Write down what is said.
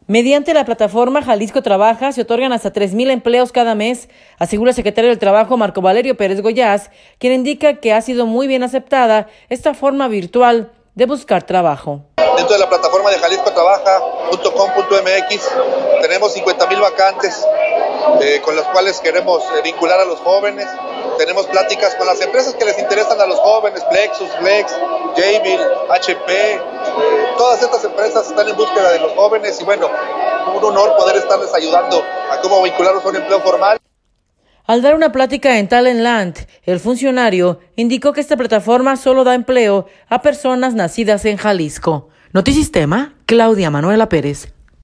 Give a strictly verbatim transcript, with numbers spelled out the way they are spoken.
Mediante la plataforma Jalisco Trabaja se otorgan hasta tres mil empleos cada mes, asegura el secretario del Trabajo Marco Valerio Pérez Goyaz, quien indica que ha sido muy bien aceptada esta forma virtual de buscar trabajo. Dentro de la plataforma de jalisco trabaja punto com punto m x tenemos cincuenta mil vacantes eh, con las cuales queremos eh, vincular a los jóvenes. Tenemos pláticas con las empresas que les interesan a los jóvenes, Plexus, Flex, Jabil, H P, eh, todas estas empresas están en búsqueda de los jóvenes y bueno, un honor poder estarles ayudando a cómo vincularlos a un empleo formal. Al dar una plática en Talentland, el funcionario indicó que esta plataforma solo da empleo a personas nacidas en Jalisco. Notisistema, Claudia Manuela Pérez.